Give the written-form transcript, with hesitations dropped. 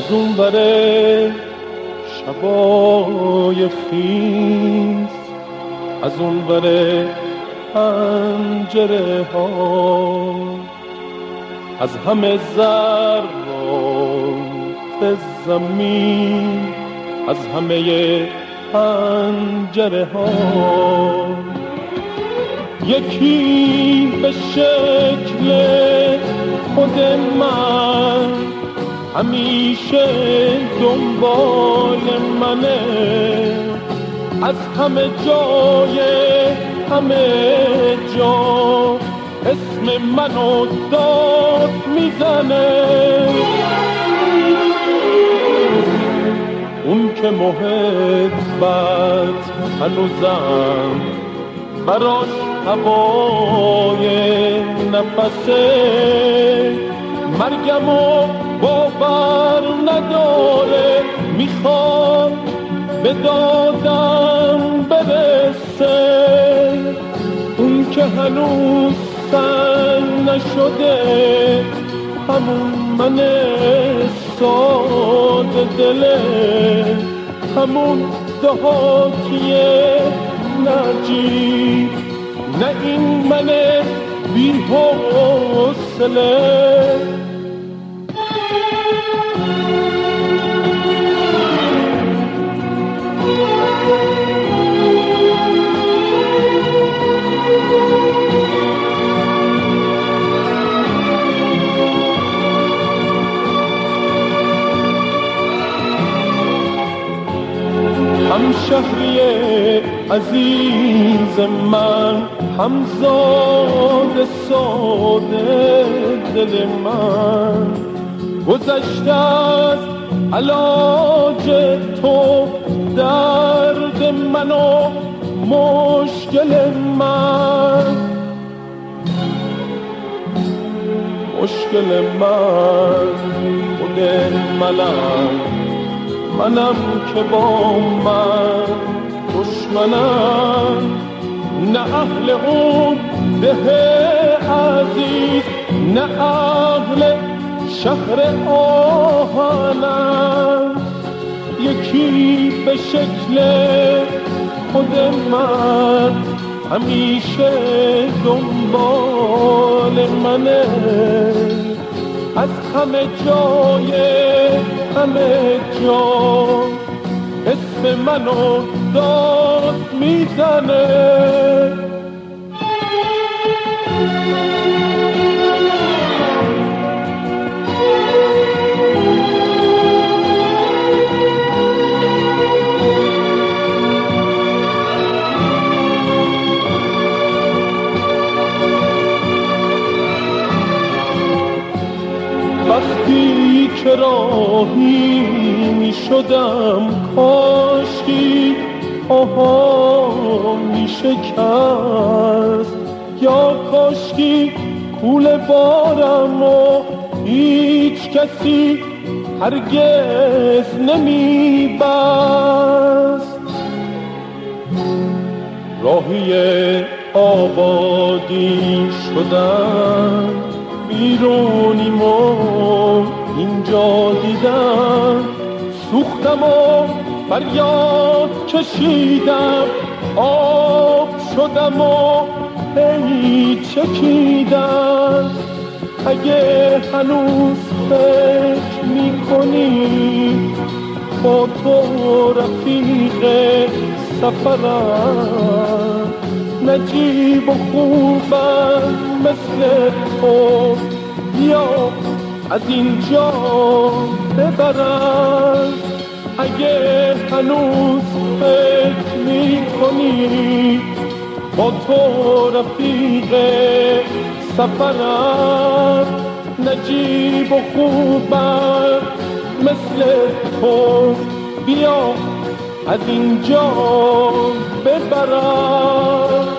اون بره شبای خیز، از اون بره پنجره ها، از همه ذرات زمین، از همه پنجره ها، یکی به شکل خود من همیشه دنبال منه، از همه جای همه جا اسم منو داد میزنه. اون که محبت هنوزم براش هوای نفسه، مرگمو باور نداره، میخواد به دادم برسه. اون که هنوز سنگ نشده، همون من ساده دله، همون دهاتی نجیب، نه این من بی حوصله. همشهری عزیز من، همزاد ساده دل من، گذشته از علاج تو درد من و مشکل من، مشکل من خود منم که با من دشمنم، نه اهل اون ده عزیز، نه اهل شهر آهنم، یکی به شکل خود من همیشه دنبال منه، از همه جای همه جا اسم منو داد میزنه. وقتی که راهی می شدم، کاشکی آها می شکست، یا کاشکی کوله بارم و هیچ کسی هرگز نمی بست. راهی آبادی شدم، بیرونیم و اینجا دیدم، سوختم و فریاد کشیدم، آب شدم و هی چکیدم. اگه هنوز فکر میکنی با تو رفیق سفرم، نجیب و خوبم مثل تو، بیا از اینجا ببرم. اگه هنوز فکر میکنی با تو رفیق سفرم، نجیب و خوبم مثل تو، بیا از اینجا ببرم.